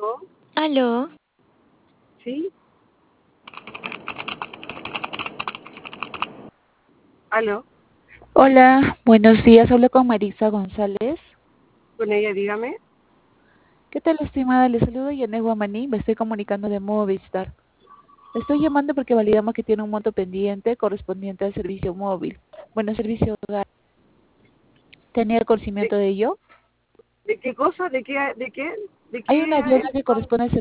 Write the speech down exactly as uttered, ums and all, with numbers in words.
¿Aló? ¿Sí? ¿Aló? Hola, buenos días. Hablo con Marisa González. Con ella, dígame. ¿Qué tal, estimada? Le saludo Yanes Guamaní. Me estoy comunicando de Movistar. Le estoy llamando porque validamos que tiene un monto pendiente correspondiente al servicio móvil. Bueno, servicio hogar. ¿Tenía el ¿De, conocimiento de ello? de qué cosa? ¿De qué? ¿De qué? ¿De Hay una qué deuda es? que corresponde al